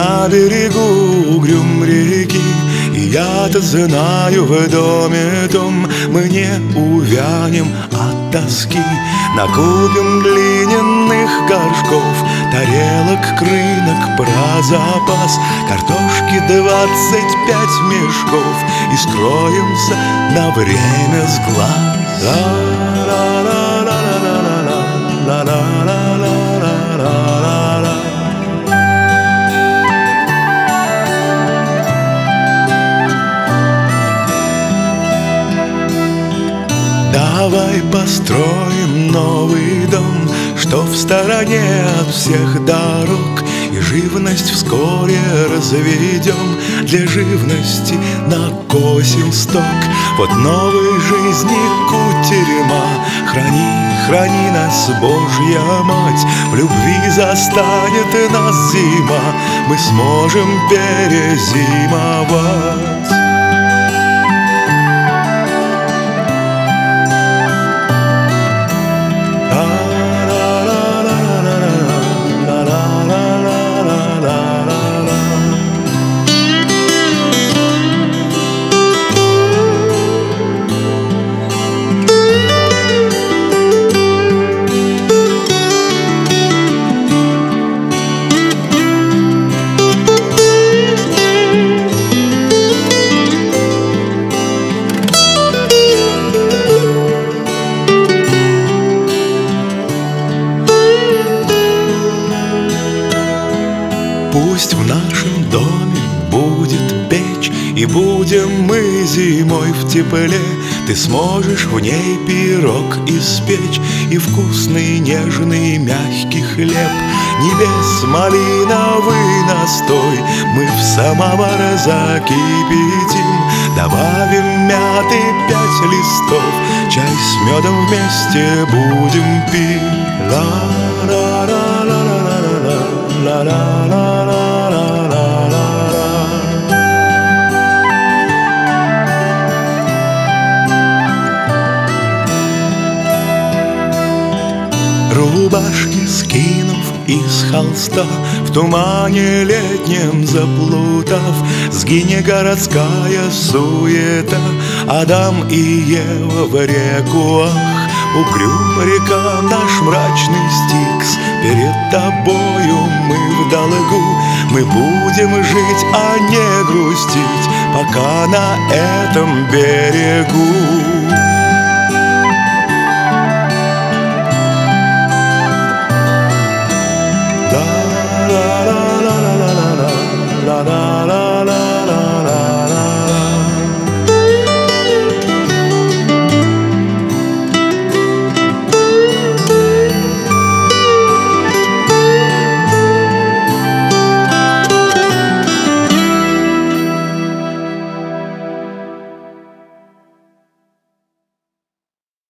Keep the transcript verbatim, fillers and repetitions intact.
на берегу угрюм реки. И я-то знаю, в доме том мы не увянем от тоски. Накупим глиняных горшков, тарелок, крынок про запас, картошки двадцать пять мешков, и скроемся на время с глаз. Ла-ла-ла-ла-ла-ла-ла-ла-ла-ла-ла-ла. Давай построим новый дом, что в стороне от всех дорог, и живность вскоре разведем, для живности накосим сток. Вот новой жизни кутерьма, храни, храни нас, Божья Мать. В любви застанет нас зима, мы сможем перезимовать. Пусть в нашем доме будет печь, и будем мы зимой в тепле. Ты сможешь в ней пирог испечь, и вкусный, нежный, мягкий хлеб. Небес малиновый настой мы в самовар закипятим. Добавим мяты пять листов, чай с медом вместе будем пить. Ла-ла-ла-ла-ла-ла-ла-ла-ла-ла. Рубашки скинув из холста, в тумане летнем заплутав, сгинет городская суета, Адам и Ева в реку, ах, угрюм река, наш мрачный Стикс. Перед тобою мы в долгу, мы будем жить, а не грустить, пока на этом берегу.